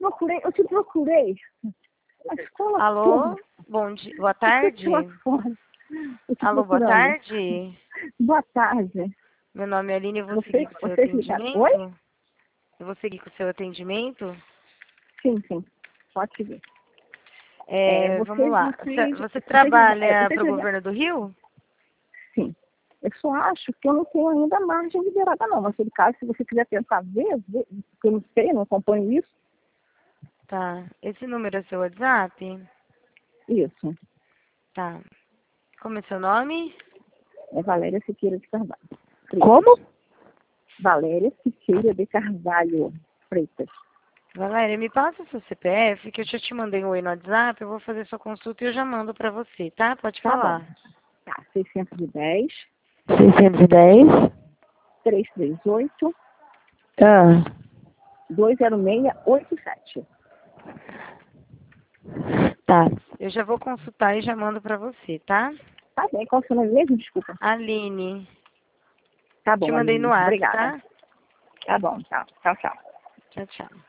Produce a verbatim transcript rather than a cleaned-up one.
procurei, eu te procurei. A escola Alô? toda. Bom dia. Boa tarde. Alô, boa procurando. tarde. Boa tarde. Meu nome é Aline, eu vou Você, seguir com o seu vocês ligaram. atendimento? Oi? Eu vou seguir com o seu atendimento? Sim, sim. Pode seguir. É, É, vamos vocês, lá. vocês, Você, você vocês, trabalha é, para vocês o ligaram. governo do Rio? Sim. Eu só acho que eu não tenho ainda margem liberada, não. Mas, no caso, se você quiser tentar ver, ver, porque eu não sei, não acompanho isso. Tá. Esse número é seu WhatsApp? Isso. Tá. Como é seu nome? É Valéria Siqueira de Carvalho. Freitas. Como? Valéria Siqueira de Carvalho Freitas. Valéria, me passa o seu C P F, que eu já te mandei um oi no WhatsApp, eu vou fazer sua consulta e eu já mando para você, tá? Pode Tá falar. bom. Tá. seiscentos e dez, seiscentos e dez? trezentos e trinta e oito, Ah. duzentos e seis, oitenta e sete. Tá. Eu já vou consultar e já mando pra você, tá? Tá bem. Qual o seu nome mesmo? Desculpa. Aline. Tá Te bom, mandei Aline. no WhatsApp, Obrigada. tá? Tá bom. Tchau. Tchau, tchau. Tchau, tchau.